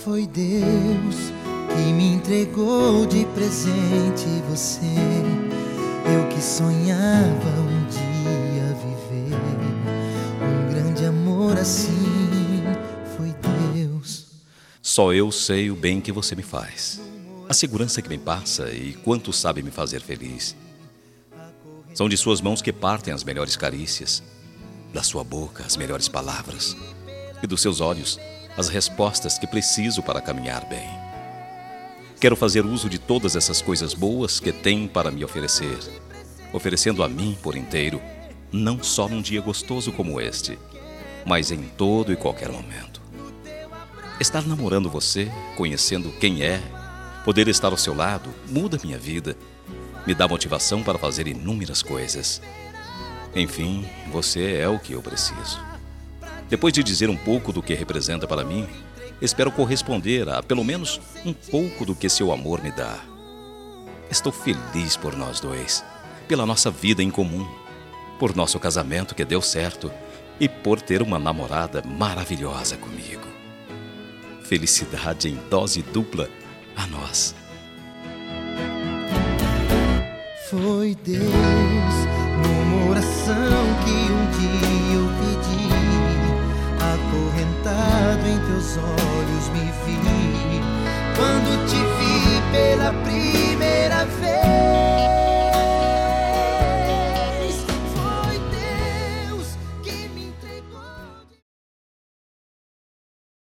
Foi Deus que me entregou de presente você. Eu que sonhava um dia viver um grande amor assim. Foi Deus. Só eu sei o bem que você me faz, a segurança que me passa e quanto sabe me fazer feliz. São de suas mãos que partem as melhores carícias, da sua boca as melhores palavras e dos seus olhos as respostas que preciso para caminhar bem. Quero fazer uso de todas essas coisas boas que tem para me oferecer, oferecendo a mim por inteiro, não só num dia gostoso como este, mas em todo e qualquer momento. Estar namorando você, conhecendo quem é, poder estar ao seu lado, muda minha vida, me dá motivação para fazer inúmeras coisas. Enfim, você é o que eu preciso. Depois de dizer um pouco do que representa para mim, espero corresponder a pelo menos um pouco do que seu amor me dá. Estou feliz por nós dois, pela nossa vida em comum, por nosso casamento que deu certo e por ter uma namorada maravilhosa comigo. Felicidade em dose dupla a nós. Foi Deus, numa oração que um dia eu pedi, acorrentado em teus olhos me vi, quando te vi pela primeira